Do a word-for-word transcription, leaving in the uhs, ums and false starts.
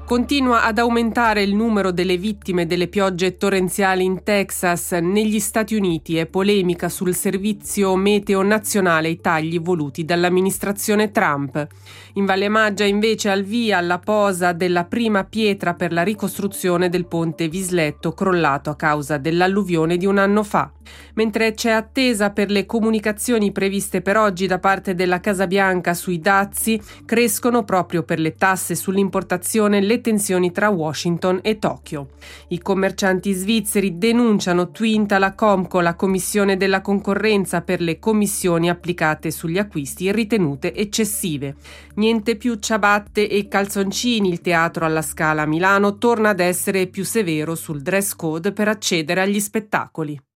Continua ad aumentare il numero delle vittime delle piogge torrenziali in Texas. Negli Stati Uniti è polemica sul servizio meteo nazionale e i tagli voluti dall'amministrazione Trump. In Valle Maggia invece al via la posa della prima pietra per la ricostruzione del ponte Visletto crollato a causa dell'alluvione di un anno fa. Mentre c'è attesa per le comunicazioni previste per oggi da parte della Casa Bianca sui dazi, crescono proprio per le tasse sull'importazione le tensioni tra Washington e Tokyo. I commercianti svizzeri denunciano Twinta la Comco, la Commissione della concorrenza, per le commissioni applicate sugli acquisti ritenute eccessive. Niente più ciabatte e calzoncini, il Teatro alla Scala a Milano torna ad essere più severo sul dress code per accedere agli spettacoli.